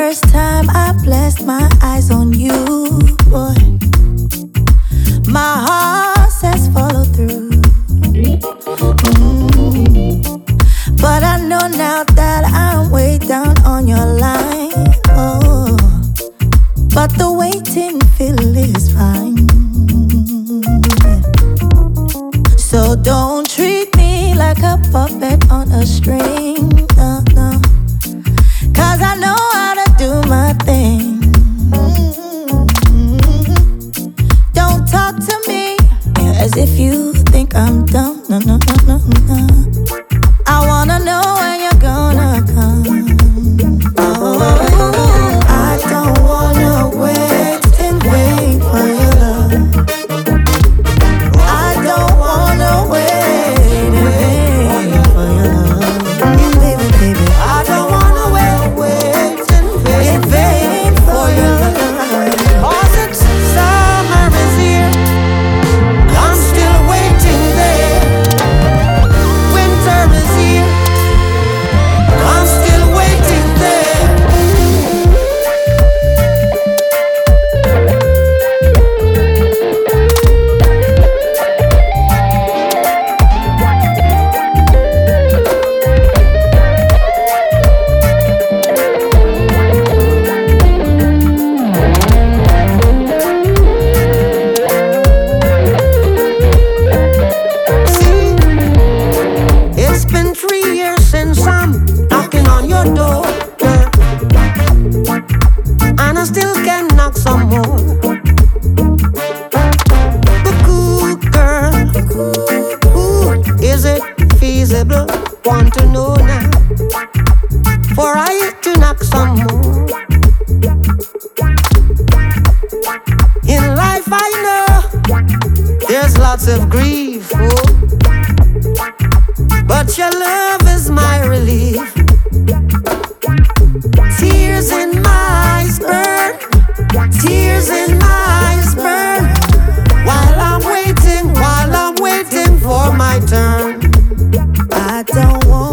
first time I blessed my eyes on you, boy, my heart says follow through. But I know now that I'm way down on your line. Oh, but the waiting feel is fine. So don't treat me like a puppet on a string. No, no. 'Cause I know how to do my thing. Don't talk to me as if you think I'm dumb. No, no, no, no, no. I wanna know when you're gonna come. Oh, I don't wanna wait and wait for your love. I don't wanna wait and wait for your love. Baby, baby, I don't wanna wait and wait for your love. 'Cause it's summer is here, I'm still waiting there. Winter is here, I'm still waiting there. See, it's been 3 years since I'm knocking on your door, girl, and I still can knock some more. But cool girl, ooh, is it feasible? Want to know now, for I to knock some more. In life I know there's lots of grief, oh, but your love is my relief. Tears in my eyes burn, tears in my eyes burn, while I'm waiting for my turn. I don't want